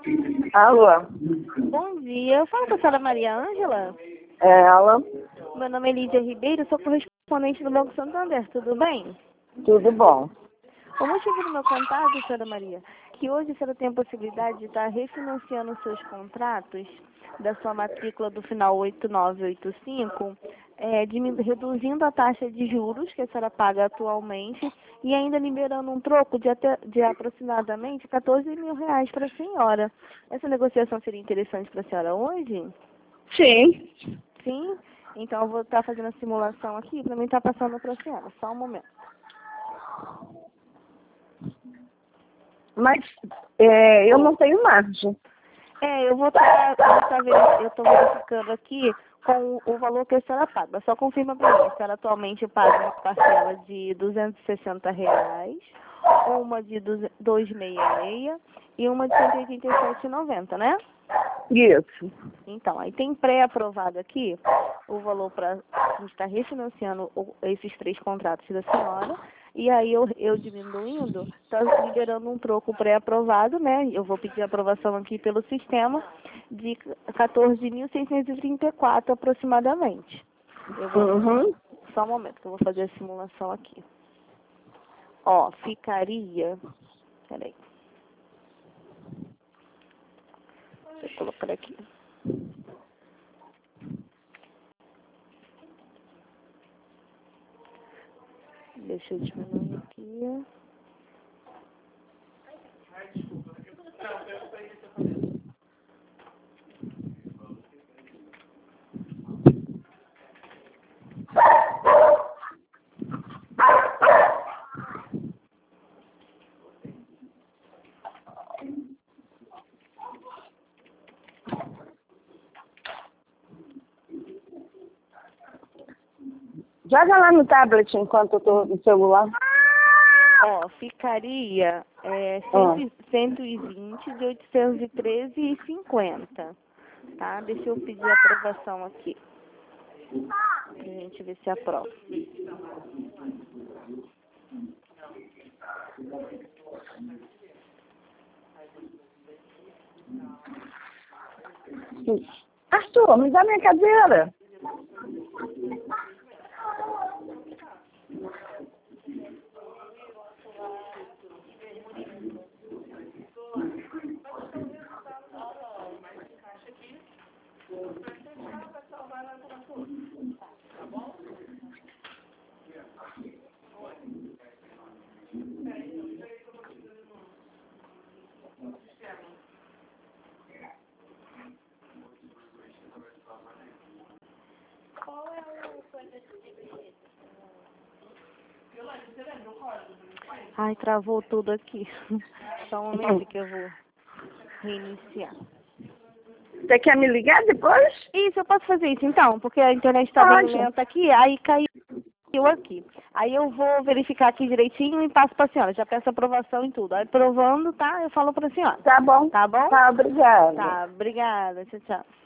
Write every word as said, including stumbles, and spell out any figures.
Alô? Bom dia, eu falo com a senhora Maria Ângela. É ela? Meu nome é Lídia Ribeiro, sou correspondente do Banco Santander, tudo bem? Tudo bom. O motivo do meu contato, senhora Maria, que hoje a senhora tem a possibilidade de estar refinanciando os seus contratos da sua matrícula do final oito nove oito cinco, é, diminu- reduzindo a taxa de juros que a senhora paga atualmente e ainda liberando um troco de, até, de aproximadamente quatorze mil reais para a senhora. Essa negociação seria interessante para a senhora hoje? Sim. Sim? Então eu vou estar fazendo a simulação aqui para mim estar passando para a senhora. Só um momento. Mas é, eu não tenho margem. É, eu vou estar eu estou verificando aqui com o valor que a senhora paga. Só confirma para mim. A senhora atualmente paga uma parcela de duzentos e sessenta reais, uma de duzentos e sessenta e seis e uma de cento e oitenta e sete reais e noventa centavos, né? Isso. Então, aí tem pré-aprovado aqui o valor para a gente estar refinanciando o- esses três contratos da senhora. E aí eu, eu diminuindo, está liberando um troco pré-aprovado, né? Eu vou pedir aprovação aqui pelo sistema de quatorze mil seiscentos e trinta e quatro aproximadamente. Eu vou, Uhum. só um momento que eu vou fazer a simulação aqui. Ó, ficaria. Peraí. Deixa eu colocar aqui. Deixa eu diminuir aqui. Joga lá no tablet enquanto eu tô no celular. Ó, ficaria é, Ah. cento e vinte de oitocentos e treze e cinquenta, tá? Deixa eu pedir a aprovação aqui, pra gente ver se aprova. Arthur, me dá minha cadeira. Ai, travou tudo aqui. Só um momento que eu vou reiniciar. Você quer me ligar depois? Isso, eu posso fazer isso então, porque a internet está bem Pode. lenta aqui, aí caiu aqui. Aí eu vou verificar aqui direitinho e passo para a senhora. Já peço aprovação em tudo. Aí aprovando, tá? Eu falo para a senhora. Tá bom. Tá bom? Tá, obrigada. Tá, obrigada. Tchau, tchau.